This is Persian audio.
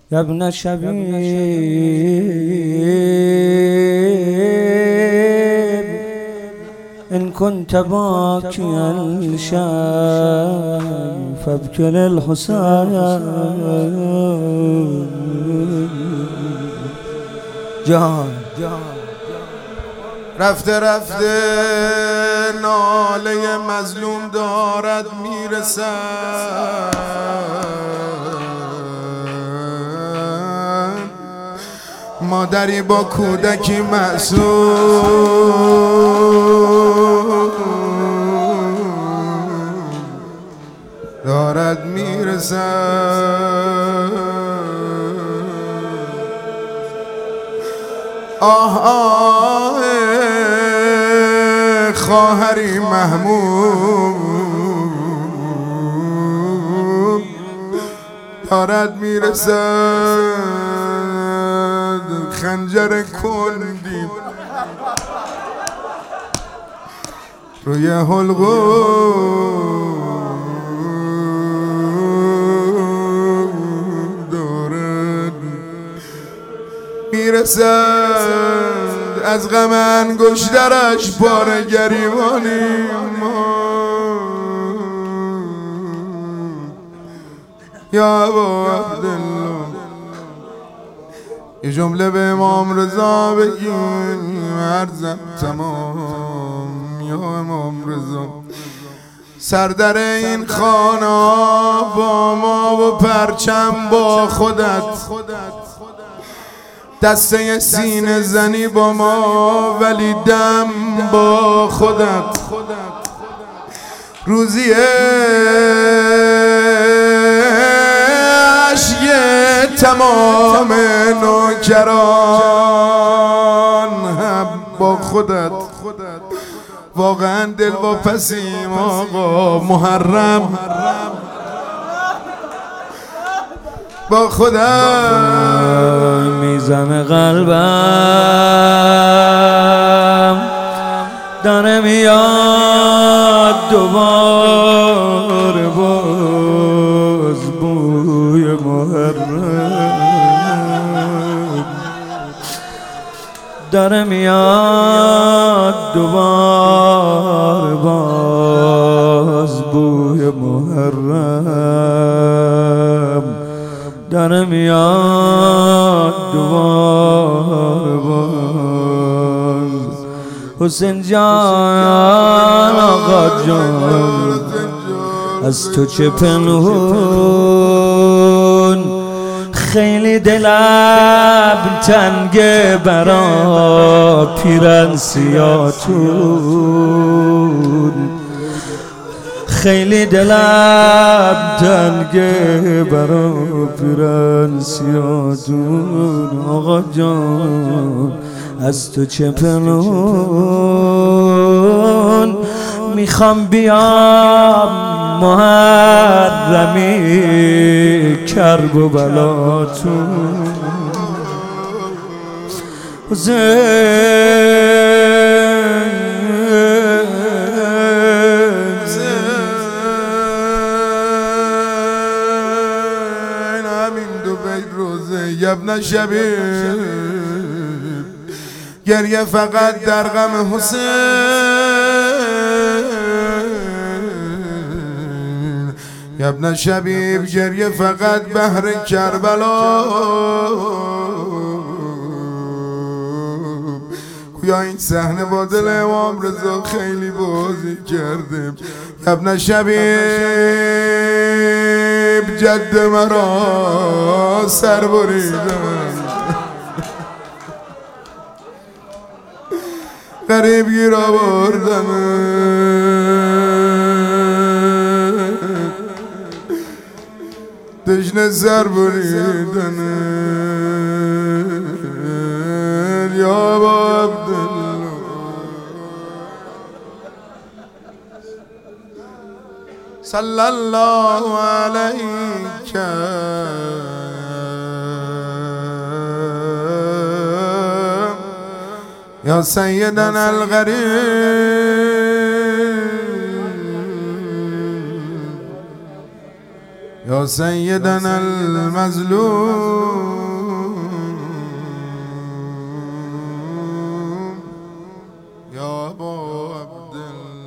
يا ابن شبيب إن كنت باكيا الشام فابكي للحسين جان رفته رفته ناله مظلوم دارد میرسد، مادری با کودکی معصوم دارد میرسد. آه آه خواهری محموم دارد میرسد. خنجر کندی روی حلقوم دارد میرسد. از غم انگشترش بار گریبانی یا ابا عبدالله یه جمله به امام رضا بگیم عرضم تمام. یا امام رضا سردر این خانه با ما و پرچم با خودت، دسته سینه زنی با ما ولی دم با خودت. روزی عشق تمام نوکران هم با خودت. واقعا دل واپسیم آقا محرم با خودت. میزنه قلبم داره میاد دوباره باز بوی محرم داره میاد دوباره باز بوی محرم داره میاد دوباره باز. حسین جان آقا جان از تو چه پنهون، خیلی دلم تنگه برا پیرن سیاتون، خیلی دلم تنگه برا پیرن سیاتون. آقا جان از تو چه پنهون، میخوام بیام محرمی کرب و بلاتون. یا ابن شبیب گریه فقط در غم حسین، یا ابن شبیب گریه فقط بهر کربلا. گویا این صحنه با دل امام رضا خیلی بازی کرده. یا ابن شبیب جد مرا سر بریدن، غریب گیر آوردن، دشنه سر بریدن. یا ابا عبدالله صلی الله علیک یا سیدنا الغریب یا یا سیدنا المظلوم یا ابا عبدالله